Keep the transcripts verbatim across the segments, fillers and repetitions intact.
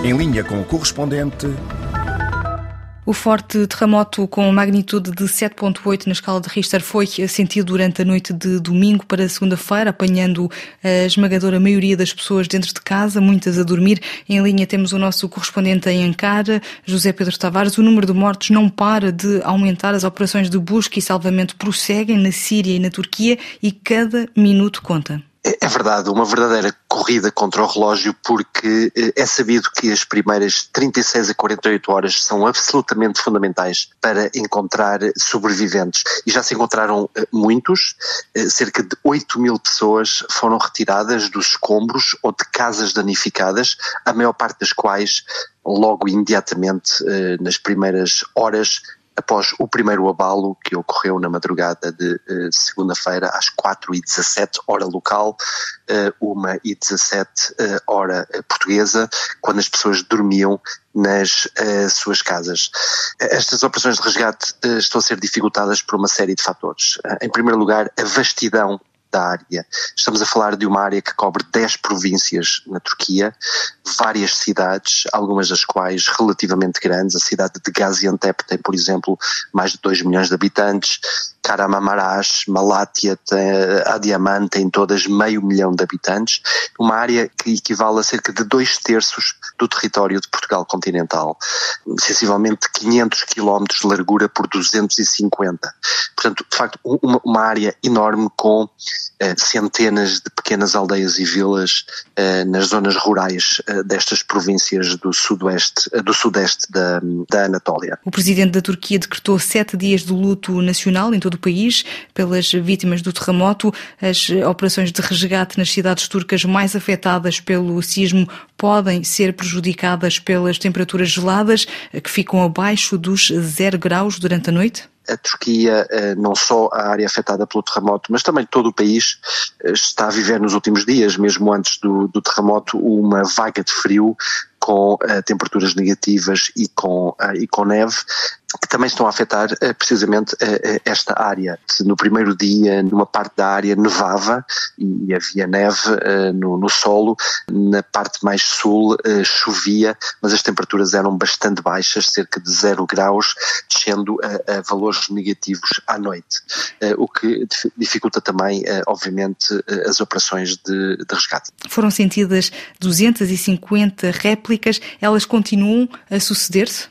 Em linha com o correspondente. O forte terremoto com magnitude de sete ponto oito na escala de Richter foi sentido durante a noite de domingo para segunda-feira, apanhando a esmagadora maioria das pessoas dentro de casa, muitas a dormir. Em linha temos o nosso correspondente em Ankara, José Pedro Tavares. O número de mortos não para de aumentar, as operações de busca e salvamento prosseguem na Síria e na Turquia e cada minuto conta. É verdade, uma verdadeira corrida contra o relógio, porque é sabido que as primeiras trinta e seis a quarenta e oito horas são absolutamente fundamentais para encontrar sobreviventes. E já se encontraram muitos, cerca de oito mil pessoas foram retiradas dos escombros ou de casas danificadas, a maior parte das quais logo imediatamente nas primeiras horas após o primeiro abalo que ocorreu na madrugada de uh, segunda-feira às quatro e dezassete hora local, uh, uma e dezassete uh, hora uh, portuguesa, quando as pessoas dormiam nas uh, suas casas. Estas operações de resgate uh, estão a ser dificultadas por uma série de fatores. Uh, em primeiro lugar, a vastidão da área. Estamos a falar de uma área que cobre dez províncias na Turquia, várias cidades, algumas das quais relativamente grandes. A cidade de Gaziantep tem, por exemplo, mais de dois milhões de habitantes. Kahramanmaraş, Malatya, Adıyaman tem todas meio milhão de habitantes. Uma área que equivale a cerca de dois terços do território de Portugal continental. Sensivelmente quinhentos quilómetros de largura por duzentos e cinquenta. Portanto, de facto, uma, uma área enorme com Uh, centenas de pequenas aldeias e vilas uh, nas zonas rurais uh, destas províncias do sudoeste, uh, do sudeste da, da Anatólia. O presidente da Turquia decretou sete dias de luto nacional em todo o país pelas vítimas do terremoto. As operações de resgate nas cidades turcas mais afetadas pelo sismo podem ser prejudicadas pelas temperaturas geladas que ficam abaixo dos zero graus durante a noite? A Turquia, não só a área afetada pelo terremoto, mas também todo o país está a viver nos últimos dias, mesmo antes do, do terremoto, uma vaga de frio com uh, temperaturas negativas e com, uh, e com neve, que também estão a afetar uh, precisamente uh, esta área. No primeiro dia, numa parte da área nevava e, e havia neve uh, no, no solo, na parte mais sul uh, chovia, mas as temperaturas eram bastante baixas, cerca de zero graus, descendo a, a valores negativos à noite, uh, o que dificulta também, uh, obviamente, uh, as operações de, de resgate. Foram sentidas duzentas e cinquenta réplicas. Elas continuam a suceder-se?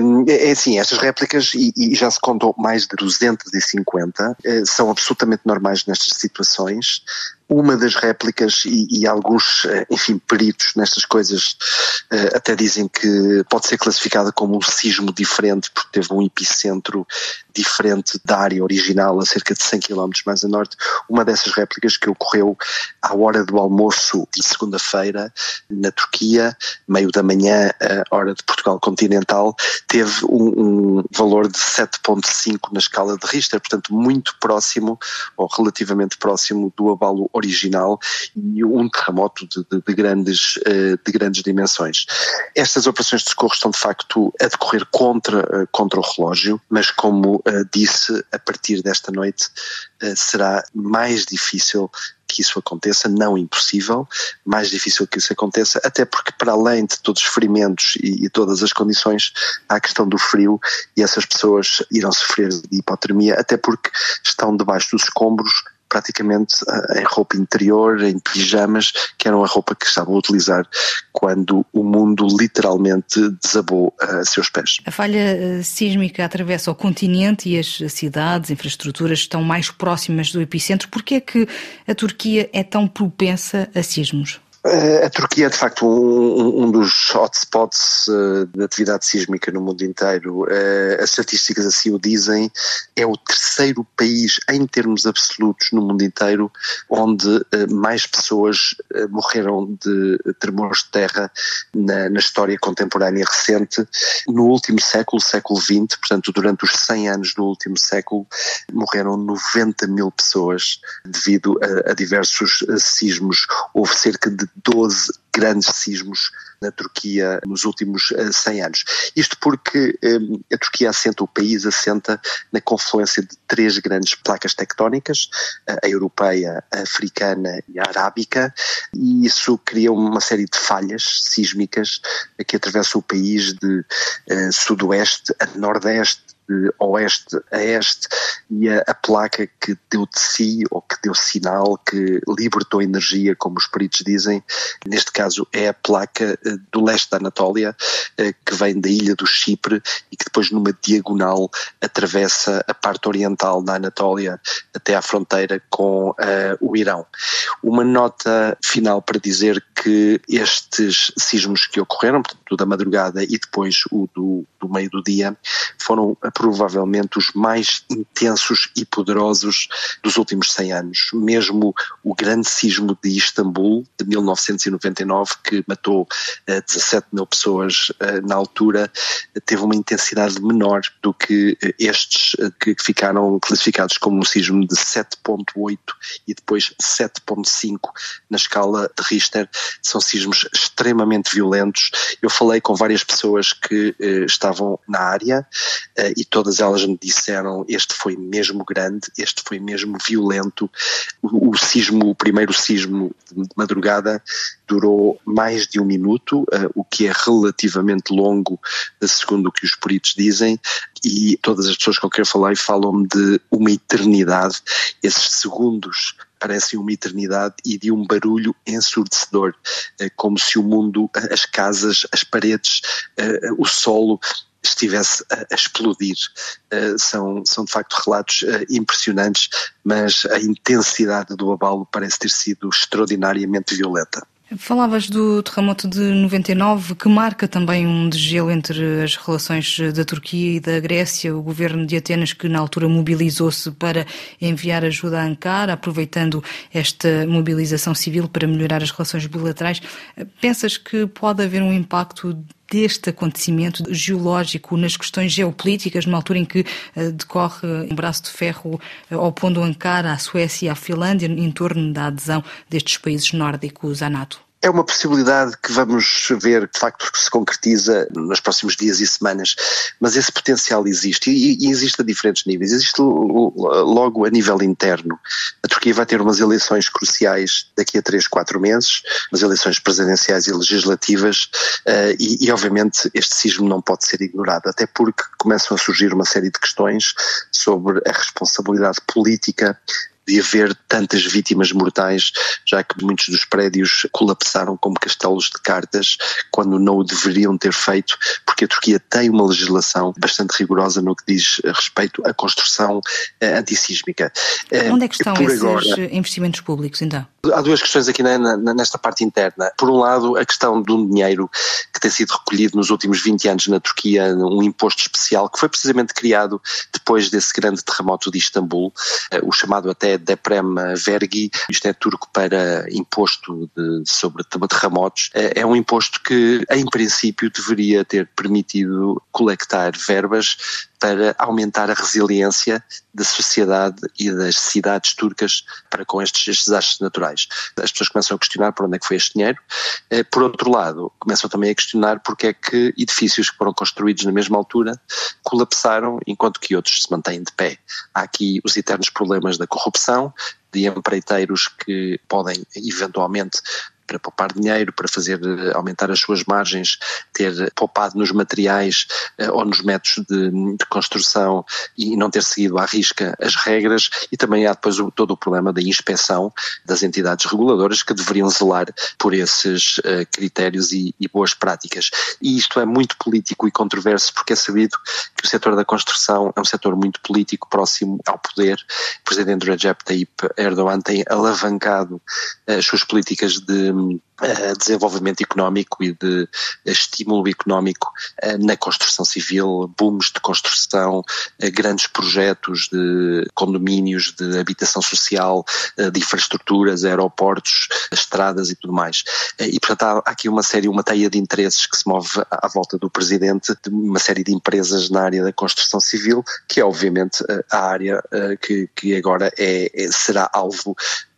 É assim, estas réplicas, e, e já se contam mais de duzentas e cinquenta, são absolutamente normais nestas situações. Uma das réplicas, e, e alguns, enfim, peritos nestas coisas até dizem que pode ser classificada como um sismo diferente, porque teve um epicentro diferente da área original, a cerca de cem quilómetros mais a norte. Uma dessas réplicas que ocorreu à hora do almoço de segunda-feira na Turquia, meio da manhã, a hora de Portugal continental, teve um, um valor de sete ponto cinco na escala de Richter, portanto muito próximo, ou relativamente próximo do abalo original, e um terremoto de, de, de, grandes, de grandes dimensões. Estas operações de socorro estão de facto a decorrer contra, contra o relógio, mas como disse, a partir desta noite será mais difícil que isso aconteça, não impossível, mais difícil que isso aconteça, até porque para além de todos os ferimentos e, e todas as condições, há a questão do frio e essas pessoas irão sofrer de hipotermia, até porque estão debaixo dos escombros, praticamente em roupa interior, em pijamas, que eram a roupa que estavam a utilizar quando o mundo literalmente desabou a seus pés. A falha sísmica atravessa o continente e as cidades, infraestruturas estão mais próximas do epicentro. Por que é que a Turquia é tão propensa a sismos? A Turquia é de facto um, um dos hotspots uh, de atividade sísmica no mundo inteiro. Uh, as estatísticas assim o dizem. É o terceiro país em termos absolutos no mundo inteiro onde uh, mais pessoas uh, morreram de tremores de terra na, na história contemporânea recente. No último século, século vinte, portanto durante os cem anos do último século, morreram noventa mil pessoas devido a, a diversos uh, sismos. Houve cerca de doze grandes sismos na Turquia nos últimos cem anos. Isto porque um, a Turquia assenta, o país assenta na confluência de três grandes placas tectónicas, a europeia, a africana e a arábica, e isso cria uma série de falhas sísmicas que atravessam o país de uh, sudoeste a nordeste, de oeste a este, e a, a placa que deu de si, ou que deu sinal, que libertou energia, como os peritos dizem, neste caso é a placa do leste da Anatólia, que vem da ilha do Chipre e que depois numa diagonal atravessa a parte oriental da Anatólia até à fronteira com uh, o Irão. Uma nota final para dizer que estes sismos que ocorreram, portanto, da madrugada e depois o do, do meio do dia, foram provavelmente os mais intensos e poderosos dos últimos cem anos. Mesmo o grande sismo de Istambul, de mil novecentos e noventa e nove, que matou uh, dezassete mil pessoas uh, na altura, teve uma intensidade menor do que uh, estes uh, que ficaram classificados como um sismo de sete ponto oito e depois sete ponto cinco na escala de Richter. São sismos extremamente violentos. Eu falei com várias pessoas que uh, estavam na área uh, e todas elas me disseram: este foi mesmo grande, este foi mesmo violento. O, o sismo, o primeiro sismo de madrugada durou mais de um minuto, uh, o que é relativamente longo, segundo o que os peritos dizem, e todas as pessoas com quem eu falei falam-me de uma eternidade. Esses segundos parecem uma eternidade e de um barulho ensurdecedor, como se o mundo, as casas, as paredes, o solo estivesse a explodir. São, são de facto relatos impressionantes, mas a intensidade do abalo parece ter sido extraordinariamente violenta. Falavas do terremoto de noventa e nove, que marca também um degelo entre as relações da Turquia e da Grécia. O governo de Atenas, que na altura mobilizou-se para enviar ajuda a Ankara, aproveitando esta mobilização civil para melhorar as relações bilaterais. Pensas que pode haver um impacto deste acontecimento geológico nas questões geopolíticas, numa altura em que uh, decorre um braço de ferro uh, opondo Ankara à Suécia e à Finlândia em torno da adesão destes países nórdicos à NATO? É uma possibilidade que vamos ver, de facto, que se concretiza nos próximos dias e semanas, mas esse potencial existe e, e existe a diferentes níveis. Existe logo a nível interno. A Turquia vai ter umas eleições cruciais daqui a três, quatro meses, umas eleições presidenciais e legislativas, uh, e, e obviamente este sismo não pode ser ignorado, até porque começam a surgir uma série de questões sobre a responsabilidade política de haver tantas vítimas mortais, já que muitos dos prédios colapsaram como castelos de cartas quando não o deveriam ter feito, porque a Turquia tem uma legislação bastante rigorosa no que diz respeito à construção antissísmica. Onde é que estão Por esses agora, investimentos públicos, então? Há duas questões aqui na, na, nesta parte interna. Por um lado, a questão de um dinheiro que tem sido recolhido nos últimos vinte anos na Turquia, um imposto especial que foi precisamente criado depois desse grande terremoto de Istambul, o chamado até Deprem Vergi. Isto é turco para imposto de, sobre terremotos. É um imposto que, em princípio, deveria ter permitido colectar verbas para aumentar a resiliência da sociedade e das cidades turcas para com estes, estes desastres naturais. As pessoas começam a questionar por onde é que foi este dinheiro. Por outro lado, começam também a questionar porque é que edifícios que foram construídos na mesma altura colapsaram enquanto que outros se mantêm de pé. Há aqui os eternos problemas da corrupção, de empreiteiros que podem eventualmente, para poupar dinheiro, para fazer aumentar as suas margens, ter poupado nos materiais uh, ou nos métodos de, de construção e não ter seguido à risca as regras, e também há depois o, todo o problema da inspeção das entidades reguladoras que deveriam zelar por esses uh, critérios e, e boas práticas. E isto é muito político e controverso, porque é sabido que o setor da construção é um setor muito político, próximo ao poder. O presidente Recep Tayyip Erdogan tem alavancado uh, as suas políticas de desenvolvimento económico e de estímulo económico na construção civil, booms de construção, grandes projetos de condomínios, de habitação social, de infraestruturas, aeroportos, estradas e tudo mais. E portanto há aqui uma série, uma teia de interesses que se move à volta do presidente, de uma série de empresas na área da construção civil, que é obviamente a área que, que agora é, é, será alvo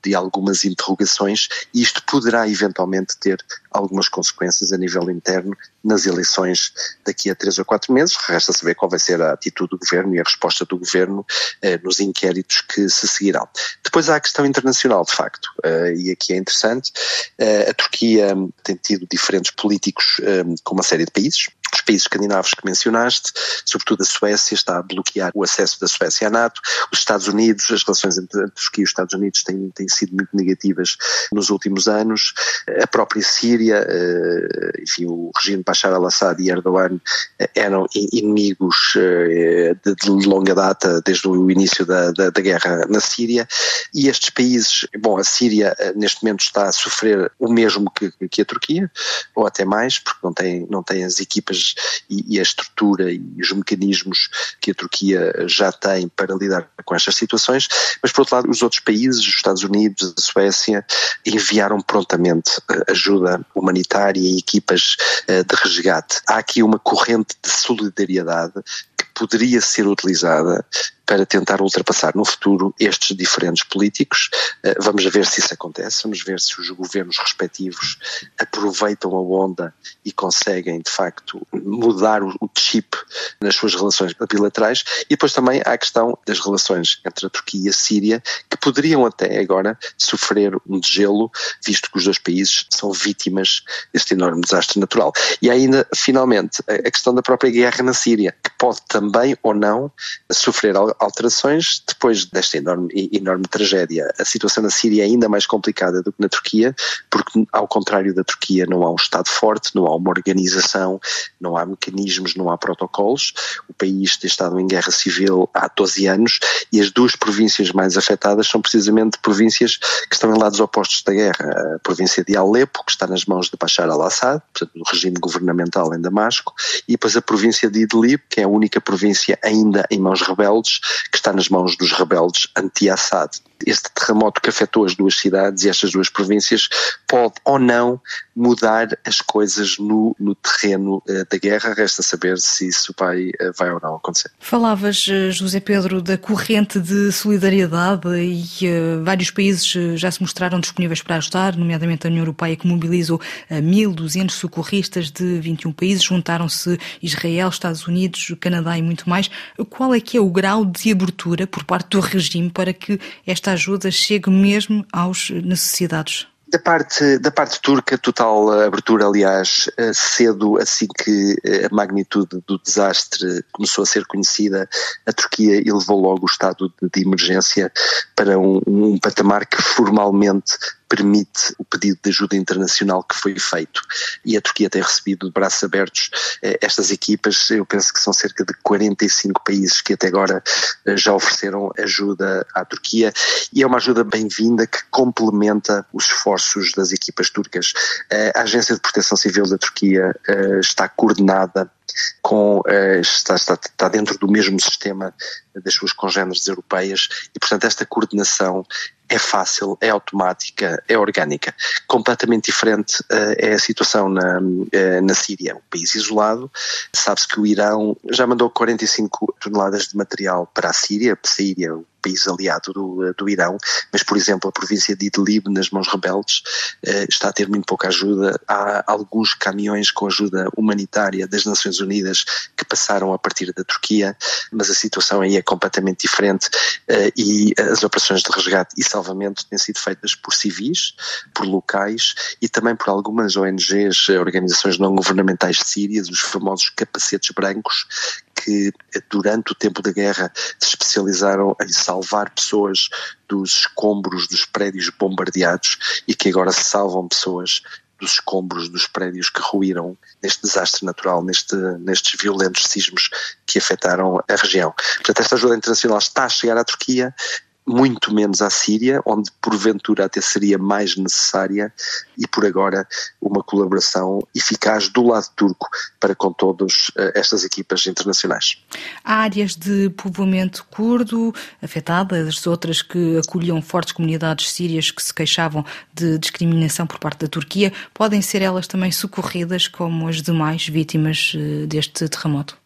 de algumas interrogações, e isto poderá eventualmente ter algumas consequências a nível interno nas eleições daqui a três ou quatro meses. Resta saber qual vai ser a atitude do governo e a resposta do governo eh, nos inquéritos que se seguirão. Depois há a questão internacional, de facto, eh, e aqui é interessante. Eh, a Turquia tem tido diferentes políticos eh, com uma série de países. Os países escandinavos que mencionaste, sobretudo a Suécia, está a bloquear o acesso da Suécia à NATO. Os Estados Unidos, as relações entre a Turquia e os Estados Unidos têm, têm sido muito negativas nos últimos anos. A própria Síria, enfim, o regime Bashar al-Assad e Erdogan eram inimigos de, de longa data, desde o início da, da, da guerra na Síria. E estes países, bom, a Síria neste momento está a sofrer o mesmo que, que a Turquia, ou até mais, porque não tem, não tem as equipas E, e a estrutura e os mecanismos que a Turquia já tem para lidar com estas situações, mas por outro lado os outros países, os Estados Unidos, a Suécia, enviaram prontamente ajuda humanitária e equipas de resgate. Há aqui uma corrente de solidariedade que poderia ser utilizada para tentar ultrapassar no futuro estes diferentes políticos. Vamos ver se isso acontece, vamos ver se os governos respectivos aproveitam a onda e conseguem, de facto, mudar o chip nas suas relações bilaterais. E depois também há a questão das relações entre a Turquia e a Síria, que poderiam até agora sofrer um degelo, visto que os dois países são vítimas deste enorme desastre natural. E ainda, finalmente, a questão da própria guerra na Síria, que pode também ou não sofrer alterações depois desta enorme, enorme tragédia. A situação na Síria é ainda mais complicada do que na Turquia, porque ao contrário da Turquia não há um Estado forte, não há uma organização, não há mecanismos, não há protocolos. O país tem estado em guerra civil há doze anos e as duas províncias mais afetadas são precisamente províncias que estão em lados opostos da guerra. A província de Alepo, que está nas mãos de Bashar al-Assad, portanto do regime governamental em Damasco, e depois a província de Idlib, que é a única província ainda em mãos rebeldes, que está nas mãos dos rebeldes anti-Assad. Este terremoto que afetou as duas cidades e estas duas províncias pode ou não mudar as coisas no, no terreno uh, da guerra. Resta saber se isso vai, uh, vai ou não acontecer. Falavas, José Pedro, da corrente de solidariedade e uh, vários países uh, já se mostraram disponíveis para ajudar, nomeadamente a União Europeia, que mobilizou uh, mil e duzentos socorristas de vinte e um países. Juntaram-se Israel, Estados Unidos, Canadá e muito mais. Qual é que é o grau de abertura por parte do regime para que esta ajuda chegue mesmo aos necessitados? Da parte, da parte turca, total abertura, aliás, cedo, assim que a magnitude do desastre começou a ser conhecida, a Turquia elevou logo o estado de, de emergência para um, um patamar que formalmente permite o pedido de ajuda internacional que foi feito, e a Turquia tem recebido de braços abertos eh, estas equipas. Eu penso que são cerca de quarenta e cinco países que até agora eh, já ofereceram ajuda à Turquia, e é uma ajuda bem-vinda que complementa os esforços das equipas turcas. Eh, a Agência de Proteção Civil da Turquia eh, está coordenada com, uh, está, está, está dentro do mesmo sistema das suas congêneres europeias e, portanto, esta coordenação é fácil, é automática, é orgânica. Completamente diferente uh, é a situação na, uh, na Síria, um país isolado. Sabe-se que o Irão já mandou quarenta e cinco toneladas de material para a Síria, a Síria, o país aliado do, do Irão, mas, por exemplo, a província de Idlib, nas mãos rebeldes, uh, está a ter muito pouca ajuda. Há alguns caminhões com ajuda humanitária das Nações Unidas que passaram a partir da Turquia, mas a situação aí é completamente diferente uh, e as operações de resgate e salvamento têm sido feitas por civis, por locais e também por algumas O N Gs, organizações não governamentais sírias, os famosos capacetes brancos, que durante o tempo da guerra se especializaram em salvar pessoas dos escombros dos prédios bombardeados e que agora salvam pessoas dos escombros dos prédios que ruíram neste desastre natural, neste, nestes violentos sismos que afetaram a região. Portanto, esta ajuda internacional está a chegar à Turquia, muito menos à Síria, onde porventura até seria mais necessária, e por agora uma colaboração eficaz do lado turco para com todas estas equipas internacionais. Há áreas de povoamento curdo afetadas, outras que acolhiam fortes comunidades sírias que se queixavam de discriminação por parte da Turquia. Podem ser elas também socorridas como as demais vítimas deste terremoto?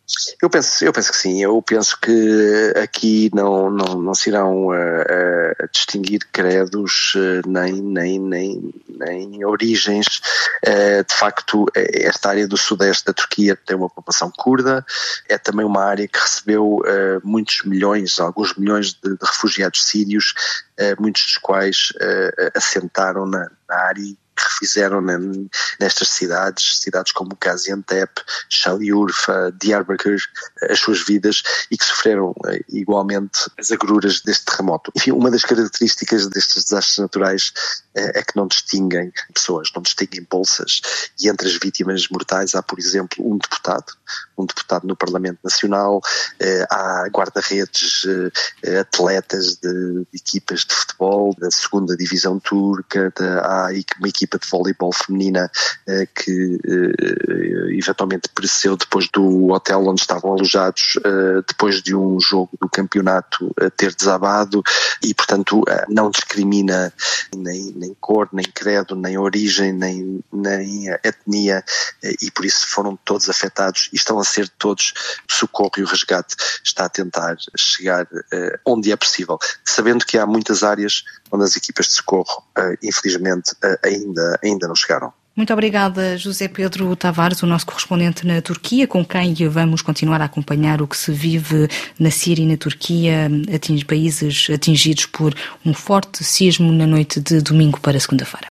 Eu penso, eu penso que sim, eu penso que aqui não, não, não se irão uh, uh, distinguir credos, uh, nem, nem, nem, nem origens. Uh, de facto, esta área do sudeste da Turquia tem uma população curda, é também uma área que recebeu uh, muitos milhões, alguns milhões de, de refugiados sírios, uh, muitos dos quais uh, assentaram na, na área que refizeram nestas cidades, cidades como Gaziantep, Şanlıurfa, Diyarbakır, as suas vidas e que sofreram igualmente as agruras deste terremoto. Enfim, uma das características destes desastres naturais é que não distinguem pessoas, não distinguem bolsas, e entre as vítimas mortais há, por exemplo, um deputado, um deputado no Parlamento Nacional, há guarda-redes, atletas de, de equipas de futebol, da segunda divisão turca, há uma equipa de voleibol feminina eh, que eh, eventualmente pereceu depois do hotel onde estavam alojados, eh, depois de um jogo do campeonato eh, ter desabado, e portanto eh, não discrimina nem, nem cor, nem credo, nem origem, nem, nem etnia, eh, e por isso foram todos afetados e estão a ser todos, o socorro e o resgate está a tentar chegar eh, onde é possível, sabendo que há muitas áreas onde as equipas de socorro, uh, infelizmente, uh, ainda, ainda não chegaram. Muito obrigada, José Pedro Tavares, o nosso correspondente na Turquia, com quem vamos continuar a acompanhar o que se vive na Síria e na Turquia, atinge países atingidos por um forte sismo na noite de domingo para segunda-feira.